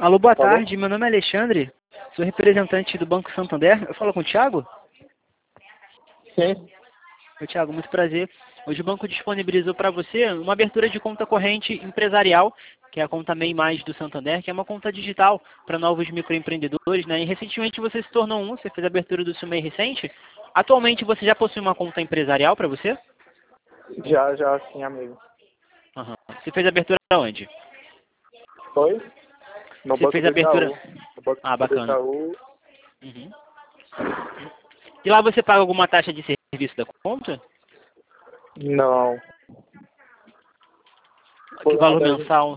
Alô, boa Alô? tarde. Meu nome é Alexandre. Sou representante do Banco Santander. Eu falo com o Thiago? Sim. Oi, Thiago, muito prazer. Hoje o banco disponibilizou para você uma abertura de conta corrente empresarial, que é a conta MEI Mais do Santander, que é uma conta digital para novos microempreendedores, né? E recentemente você se tornou um, você fez a abertura do seu MEI recente. Atualmente você já possui uma conta empresarial para você? Já, sim, amigo. Aham. Você fez a abertura onde? Foi? No Você Banco fez a do abertura... Itaú. No Banco Ah, do bacana. Itaú. Uhum. E lá você paga alguma taxa de serviço da conta? Não. Que Foi uma valor das, mensal?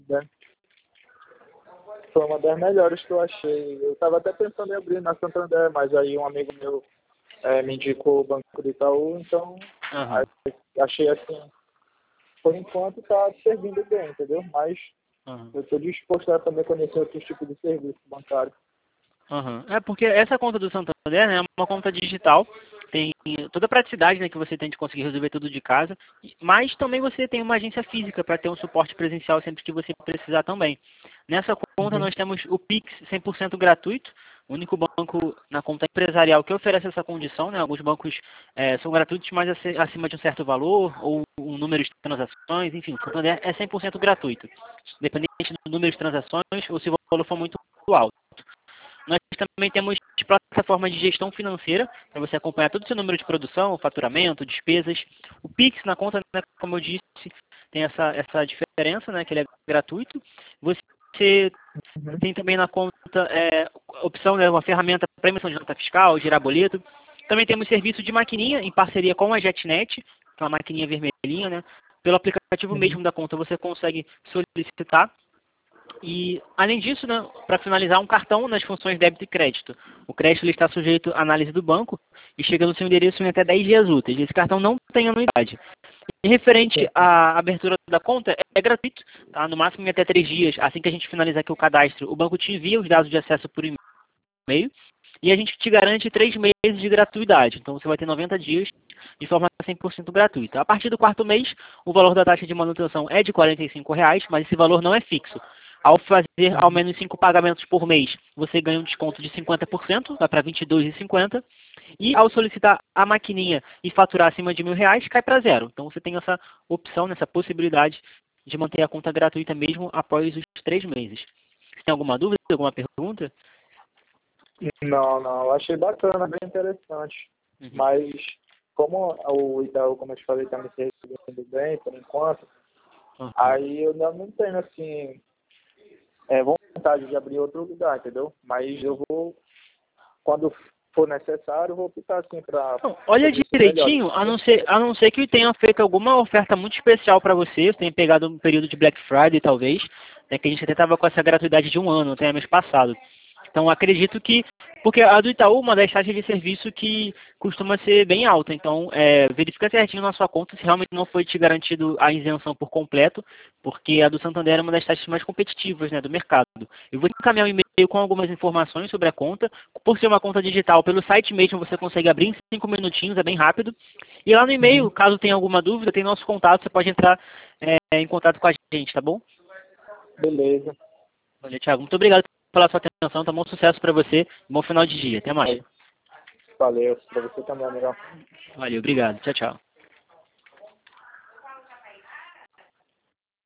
foi uma das melhores que eu achei. Eu estava até pensando em abrir na Santander, mas aí um amigo meu me indicou o Banco do Itaú, então Aham. achei assim, por enquanto está servindo bem, entendeu? Mas Aham. eu estou disposto a também conhecer outros tipos de serviço bancário. Aham. É porque essa conta do Santander, né, é uma conta digital, tem toda a praticidade, né, que você tem de conseguir resolver tudo de casa, mas também você tem uma agência física para ter um suporte presencial sempre que você precisar também. Nessa conta Uhum. nós temos o Pix 100% gratuito, o único banco na conta empresarial que oferece essa condição, né? Alguns bancos são gratuitos, mas acima de um certo valor, ou um número de transações, enfim, o Santander é 100% gratuito, independente do número de transações ou se o valor for muito alto. Nós também temos plataformas de gestão financeira, para você acompanhar todo o seu número de produção, faturamento, despesas. O Pix na conta, né, como eu disse, tem essa diferença, né, que ele é gratuito. Você Uhum. tem também na conta opção, né, uma ferramenta para emissão de nota fiscal, gerar boleto. Também temos serviço de maquininha em parceria com a JetNet, aquela maquininha vermelhinha, né? Pelo aplicativo Uhum. mesmo da conta você consegue solicitar. E, além disso, né, para finalizar, um cartão nas funções débito e crédito. O crédito ele está sujeito à análise do banco e chega no seu endereço em até 10 dias úteis. Esse cartão não tem anuidade. E referente Sim. à abertura da conta, é gratuito, tá? No máximo em até 3 dias. Assim que a gente finalizar aqui o cadastro, o banco te envia os dados de acesso por e-mail e a gente te garante 3 meses de gratuidade. Então você vai ter 90 dias de forma 100% gratuita. A partir do quarto mês, o valor da taxa de manutenção é de R$ 45, mas esse valor não é fixo. Ao fazer ao Uhum. menos 5 pagamentos por mês, você ganha um desconto de 50%, dá para R$ 22,50. E ao solicitar a maquininha e faturar acima de R$ 1.000, cai para zero. Então você tem essa opção, essa possibilidade de manter a conta gratuita mesmo após os 3 meses. Você tem alguma dúvida, alguma pergunta? Não, não. Eu achei bacana, bem interessante. Uhum. Mas como o Itaú, como eu te falei, está me servindo bem por enquanto, Uhum. aí eu não tenho assim vontade de abrir outro lugar, entendeu? Mas eu vou, quando for necessário, eu vou optar assim para Não, olha serviços melhores, direitinho, entendeu? a não ser que tenha feito alguma oferta muito especial para você tenha pegado um período de Black Friday, talvez, né, que a gente até estava com essa gratuidade de um ano, até mês passado. Então, acredito que, porque a do Itaú, uma das taxas de serviço que costuma ser bem alta. Então, verifica certinho na sua conta se realmente não foi te garantido a isenção por completo, porque a do Santander é uma das taxas mais competitivas, né, do mercado. Eu vou te encaminhar um e-mail com algumas informações sobre a conta. Por ser uma conta digital, pelo site mesmo você consegue abrir em 5 minutinhos, é bem rápido. E lá no e-mail, Uhum. caso tenha alguma dúvida, tem nosso contato, você pode entrar em contato com a gente, tá bom? Beleza. Valeu, Thiago. Muito obrigado pela sua atenção, tá bom sucesso para você. Bom final de dia. Até mais. Valeu. Para você também, amigo. Valeu, obrigado. Tchau, tchau.